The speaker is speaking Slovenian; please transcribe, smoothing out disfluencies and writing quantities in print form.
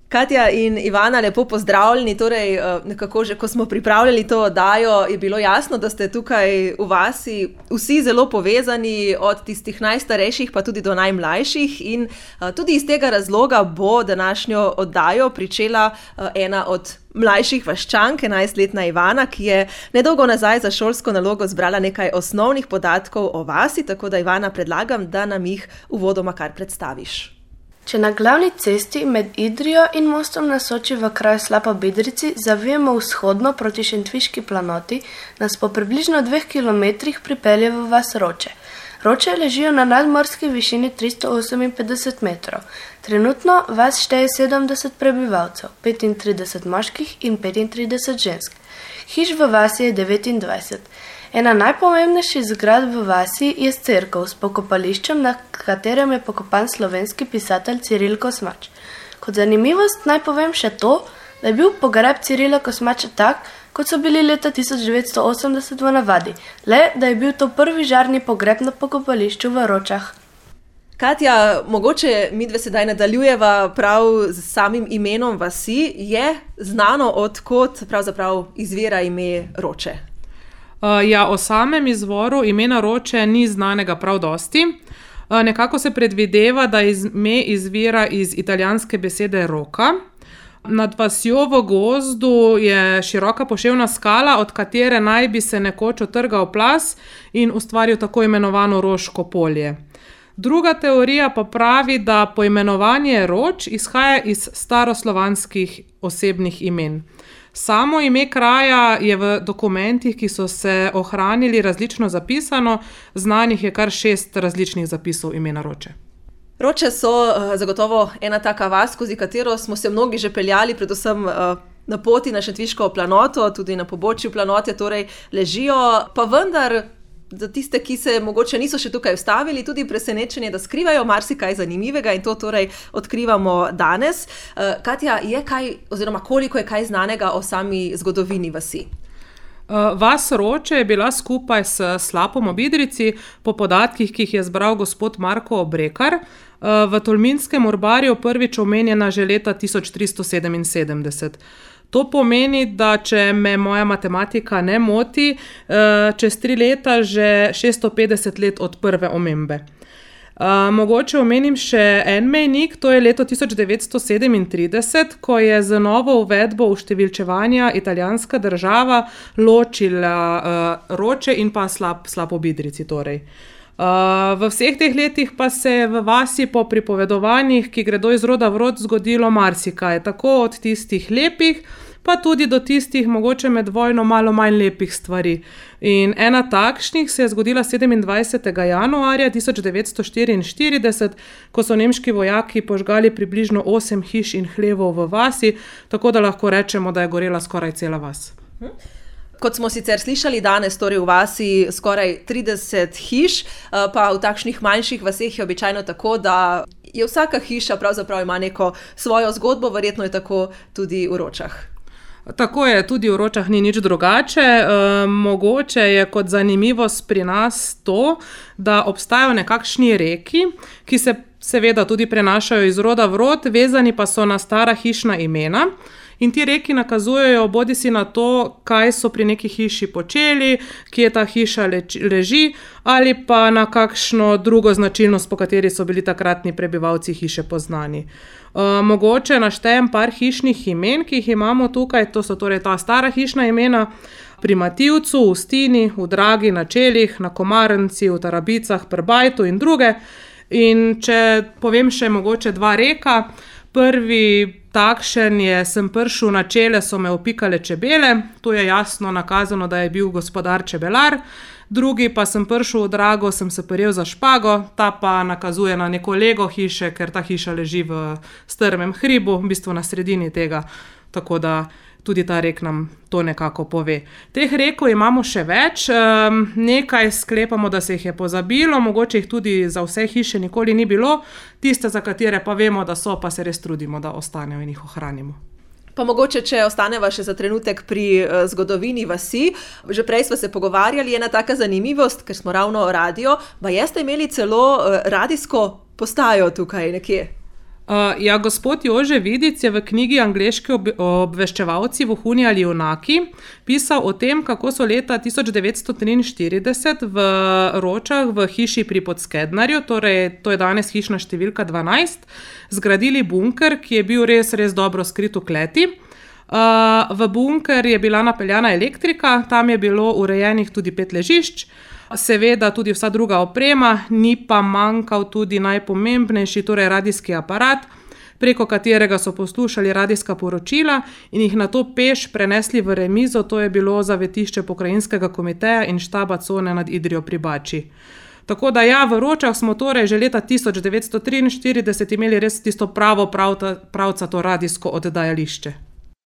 Katja in Ivana, lepo pozdravljeni. Torej, nekako že, ko smo pripravljali to oddajo, je bilo jasno, da ste tukaj v vasi vsi zelo povezani, od tistih najstarejših pa tudi do najmlajših. In tudi iz tega razloga bo današnjo oddajo pričela ena od mlajših vaščank, 11-letna Ivana, ki je nedolgo nazaj za šolsko nalogo zbrala nekaj osnovnih podatkov o vasi, tako da Ivana predlagam, da nam jih uvodoma kar predstaviš. Če na glavni cesti med Idrijo in mostom na Soči v kraju Slapa Bistrici zavijemo vzhodno proti Šentviški planoti, nas po približno 2 kilometrih pripelje v vas Roče. Roče ležijo na nadmorski višini 358 metrov. Trenutno vas šteje 70 prebivalcev, 35 moških in 35 žensk. Hiš v vasi je 29. Ena najpomembnejših zgradb v vasi je cerkev s pokopališčem, na katerem je pokopan slovenski pisatelj Ciril Kosmač. Kot zanimivost naj povem še to, da je bil pogreb Cirila Kosmača tak, kot so bili leta 1980 v navadi, le da je bil to prvi žarni pogreb na pokopališču v Ročah. Katja, mogoče midve sedaj nadaljujeva prav z samim imenom vasi. Je znano, odkot pravzaprav izvira ime Roče? O samem izvoru imena Roče ni znanega prav dosti. Nekako se predvideva, da ime izvira iz italijanske besede roka. Nad vasjo v gozdu je široka poševna skala, od katere naj bi se nekoč utrgal plaz in ustvaril tako imenovano Roško polje. Druga teorija pa pravi, da poimenovanje Roč izhaja iz staroslovanskih osebnih imen. Samo ime kraja je v dokumentih, ki so se ohranili, različno zapisano. Znanih je kar 6 različnih zapisov imena Roče. Roče so zagotovo ena taka vas, skozi katero smo se mnogi že peljali, predvsem na poti na Šentviško planoto, tudi na pobočju planote, torej ležijo, pa vendar za tiste, ki se mogoče niso še tukaj ustavili, tudi presenečenje, da skrivajo marsikaj zanimivega in to torej odkrivamo danes. Katja, je kaj, oziroma koliko je kaj znanega o sami zgodovini vasi? Vas Roče je bila skupaj s Slapom ob Idrici, po podatkih, ki jih je zbral gospod Marko Obrekar, v Tolminskem urbarju prvič omenjena že leta 1377. To pomeni, da če me moja matematika ne moti, čez 3 leta že 650 let od prve omembe. Mogoče omenim še en mejnik, to je leto 1937, ko je z novo uvedbo uštevilčevanja italijanska država ločila Roče in pa Slap ob Idrici torej. V vseh teh letih pa se je v vasi po pripovedovanjih, ki gredo iz roda v rod, zgodilo marsikaj, tako od tistih lepih, pa tudi do tistih mogoče med vojno malo manj lepih stvari. In ena takšnih se je zgodila 27. januarja 1944, ko so nemški vojaki požgali približno 8 hiš in hlevov v vasi, tako da lahko rečemo, da je gorela skoraj cela vas. Kot smo sicer slišali danes, torej v vasi skoraj 30 hiš, pa v takšnih manjših vaseh je običajno tako, da je vsaka hiša pravzaprav ima neko svojo zgodbo, verjetno je tako tudi v Ročah. Tako je, tudi v Ročah ni nič drugače. Mogoče je kot zanimivost pri nas to, da obstajajo nekakšni reki, ki se seveda tudi prenašajo iz roda v rod, vezani pa so na stara hišna imena. In ti reki nakazujejo bodisi na to, kaj so pri neki hiši počeli, kje ta hiša leži, ali pa na kakšno drugo značilnost, po kateri so bili takratni prebivalci hiše poznani. Mogoče naštejem par hišnih imen, ki jih imamo tukaj, to so torej ta stara hišna imena pri Mativcu, v Stini, v Dragi, na Čelih, na Komarnci, v Tarabicah, pri Bajtu in druge. In če povem še mogoče 2 reka, prvi takšen je, sem prišel na Čele, so me opikale čebele, to je jasno nakazano, da je bil gospodar čebelar. Drugi pa sem prišel v Drago, sem se prijel za špago, ta pa nakazuje na neko lego hiše, ker ta hiša leži v strmem hribu, v bistvu na sredini tega, tako da tudi ta rek nam to nekako pove. Teh rekov imamo še več, nekaj sklepamo, da se jih je pozabilo, mogoče jih tudi za vse hiše nikoli ni bilo, tiste, za katere pa vemo, da so, pa se res trudimo, da ostanejo in jih ohranimo. Pa mogoče, če ostaneva še za trenutek pri zgodovini vasi, že prej smo se pogovarjali, ena taka zanimivost, ker smo ravno radio, pa ste imeli celo radijsko postajo tukaj nekje. Ja, gospod Jože Vidic je v knjigi Angleški obveščevalci, vohuni ali junaki pisal o tem, kako so leta 1943 v Ročah v hiši pri Podskednarju, torej to je danes hišna številka 12, zgradili bunker, ki je bil res dobro skrit v kleti. V bunker je bila napeljana elektrika, tam je bilo urejenih tudi 5 ležišč, seveda tudi vsa druga oprema, ni pa manjkal tudi najpomembnejši, torej radijski aparat, preko katerega so poslušali radijska poročila in jih nato peš prenesli v remizo, to je bilo zavetišče pokrajinskega komiteja in štaba cone nad Idrijo pri Bači. Tako da ja, v Ročah smo torej že leta 1943 imeli res tisto pravcato radijsko oddajališče.